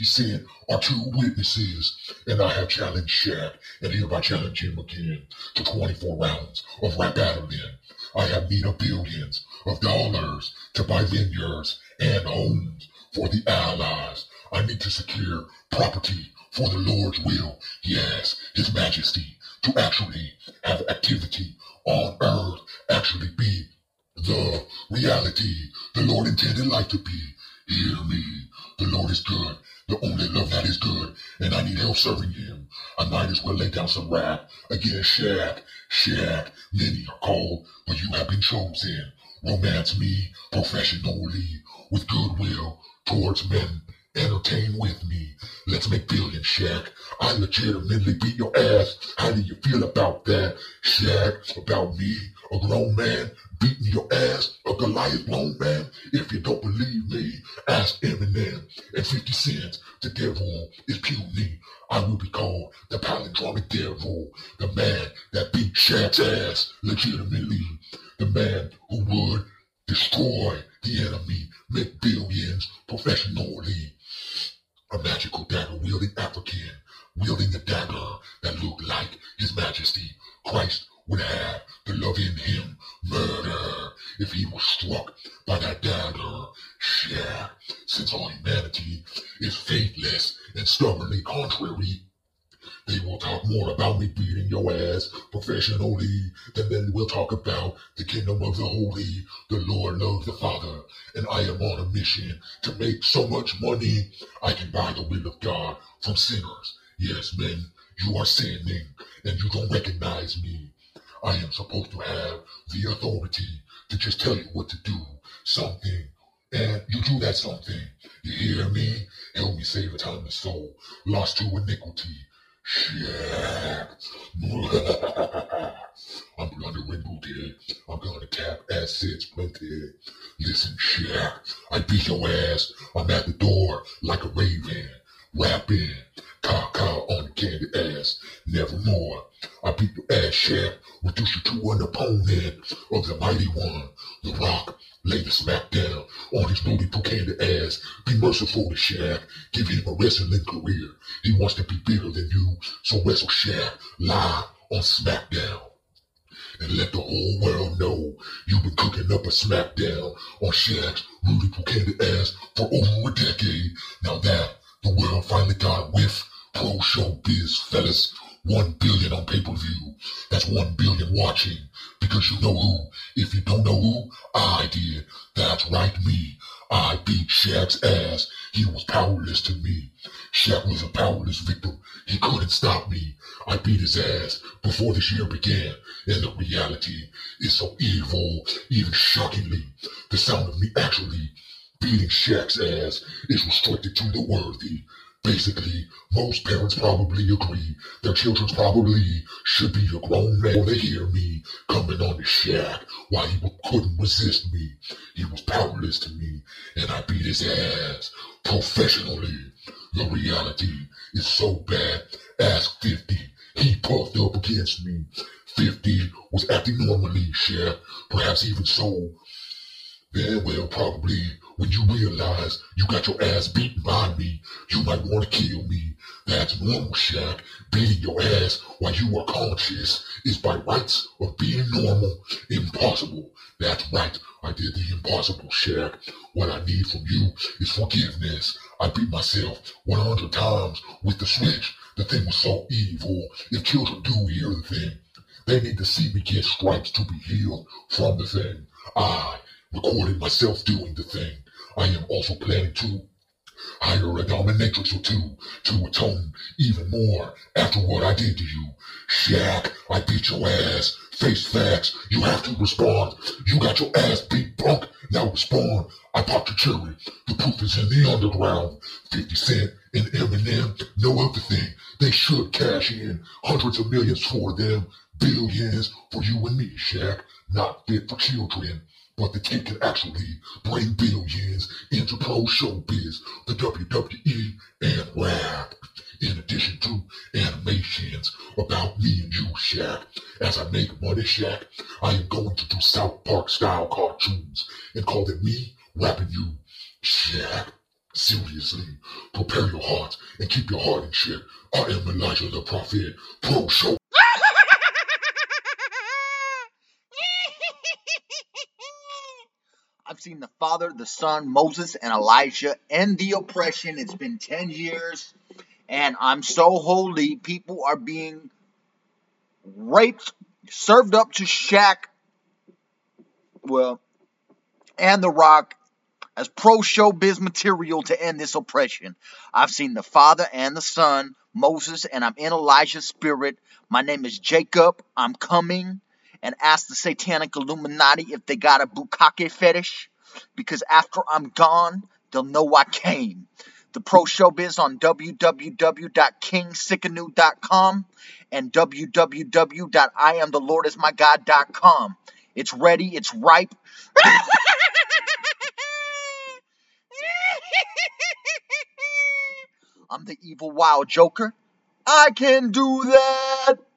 He said, are two witnesses, and I have challenged Shaq, and hereby challenge him again to 24 rounds of rap battling. I have need of billions of dollars to buy vineyards and homes for the allies. I need to secure property for the Lord's will, yes, His Majesty, to actually have activity on earth, actually be the reality the Lord intended life to be. Hear me, the Lord is good, the only love that is good, and I need help serving Him. I might as well lay down some rap against Shaq. Shaq, many are called, but you have been chosen. Romance me professionally with goodwill towards men. Entertain with me. Let's make billions, Shaq. I legitimately beat your ass. How do you feel about that, Shaq? About me, a grown man, beating your ass, a Goliath grown man? If you don't believe me, ask Eminem and 50 Cent. The devil is puny. I will be called the palindromic devil, the man that beat Shaq's ass legitimately, the man who would destroy the enemy, make billions professionally. A magical dagger wielding African, wielding a dagger that looked like His Majesty. Christ would have the love in him murder if he was struck by that dagger. Shaq, since all humanity is faithless and stubbornly contrary, they will talk more about me beating your ass professionally than they will talk about the kingdom of the holy. The Lord loves the Father, and I am on a mission to make so much money I can buy the will of God from sinners. Yes, men, you are sinning, and you don't recognize me. I am supposed to have the authority to just tell you what to do, something, and you do that something. You hear me? Help me save a time and soul, lost to iniquity. Shaq. I'm plundering booty. I'm gonna tap assets plenty. Listen, Shaq, I beat your ass. I'm at the door like a raven, rapping, caw on the candy ass. Nevermore, I beat your ass, Shaq. Reduce you to an opponent of the mighty one, The Rock. Lay the smack down on his beautiful candy ass. Be merciful to Shaq. Give him a wrestling career. He wants to be bigger than you, so wrestle Shaq live on SmackDown. And let the whole world know you've been cooking up a smackdown on Shaq's beautiful candy ass for over a decade. Now that the world finally got with pro showbiz, fellas. 1 billion on pay-per-view. That's 1 billion watching. Because you know who. If you don't know who, I did. That's right, me. I beat Shaq's ass. He was powerless to me. Shaq was a powerless victim. He couldn't stop me. I beat his ass before this year began. And the reality is so evil, even shockingly. The sound of me actually beating Shaq's ass is restricted to the worthy. Basically, most parents probably agree their children probably should be a grown man. Or they hear me coming on to Shaq while he couldn't resist me. He was powerless to me, and I beat his ass professionally. The reality is so bad. Ask 50. He puffed up against me. 50 was acting normally, Shaq. Perhaps even so. Very well, probably, when you realize you got your ass beaten by me, you might want to kill me. That's normal, Shaq. Beating your ass while you are conscious is by rights of being normal. Impossible. That's right. I did the impossible, Shaq. What I need from you is forgiveness. I beat myself 100 times with the switch. The thing was so evil. If children do hear the thing, they need to see me get stripes to be healed from the thing. I recorded myself doing the thing. I am also planning to hire a dominatrix or two to atone even more after what I did to you. Shaq, I beat your ass. Face facts. You have to respond. You got your ass beat, punk. Now respond. I popped your cherry. The proof is in the underground. 50 Cent and Eminem know of the thing. They should cash in hundreds of millions for them. Billions for you and me, Shaq. Not fit for children. But the kid can actually bring billions into pro showbiz, the WWE, and rap. In addition to animations about me and you, Shaq. As I make money, Shaq, I am going to do South Park style cartoons and call them me rapping you, Shaq. Seriously, prepare your heart and keep your heart in check. I am Elijah the Prophet. Pro Show. I've seen the Father, the Son, Moses, and Elijah end the oppression. It's been 10 years, and I'm so holy. People are being raped, served up to Shaq, and The Rock as pro-showbiz material to end this oppression. I've seen the Father and the Son, Moses, and I'm in Elijah's spirit. My name is Jacob. I'm coming, and ask the Satanic Illuminati if they got a bukkake fetish, because after I'm gone, they'll know I came. The Pro Showbiz on www.kingsickanu.com and www.iamthelordismygod.com. It's ready, it's ripe. I'm the evil wild joker. I can do that.